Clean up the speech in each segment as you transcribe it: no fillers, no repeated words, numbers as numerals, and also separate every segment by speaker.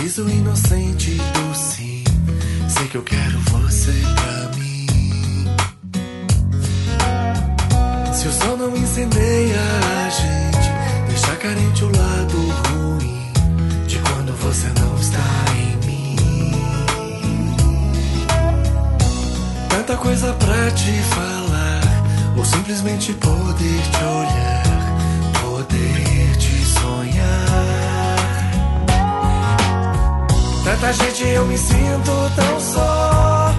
Speaker 1: sorriso inocente do sim. Sei que eu quero você pra mim. Se o sol não incendeia a gente, deixa carente o lado ruim de quando você não está em mim. Tanta coisa pra te falar, ou simplesmente poder te olhar, poder te sonhar. Tanta gente, eu me sinto tão só.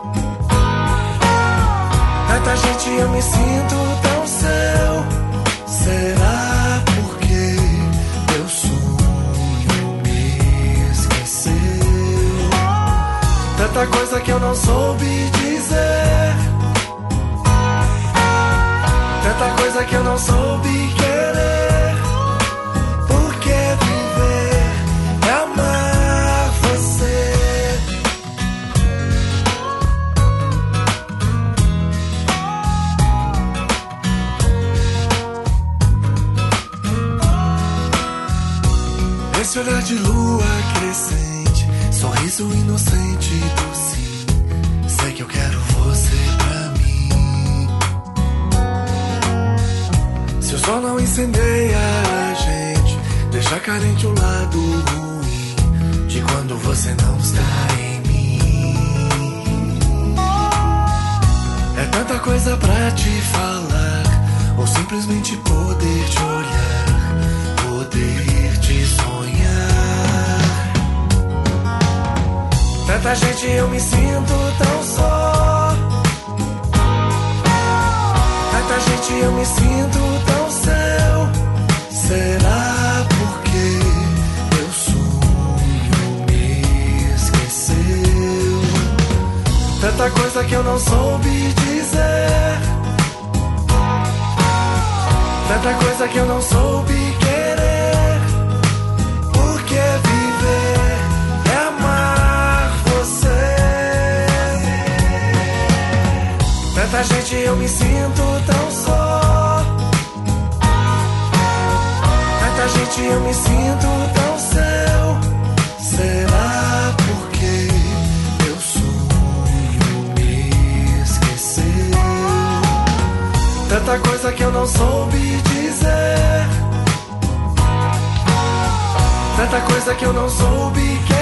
Speaker 1: Tanta gente, eu me sinto tão seu. Será porque teu sonho me esqueceu? Tanta coisa que eu não soube dizer, tanta coisa que eu não soube querer. Por que viver e amar você? Esse olhar de lua crescente, sorriso inocente do sim. Sei que eu quero você pra mim. Se o sol não incendeia a gente, deixa carente o lado ruim de quando você não está em mim. É tanta coisa pra te falar, ou simplesmente poder te olhar, poder te sonhar. Tanta gente, eu me sinto tão só. Tanta gente, eu me sinto tão seu. Será porque meu sonho me esqueceu? Tanta coisa que eu não soube dizer, tanta coisa que eu não soube querer. Por que viver é amar você? Tanta gente, eu me sinto tão só. Tanta gente, eu me sinto tão seu. Será porque meu sonho me esqueceu? Tanta coisa que eu não soube dizer, tanta coisa que eu não soube querer.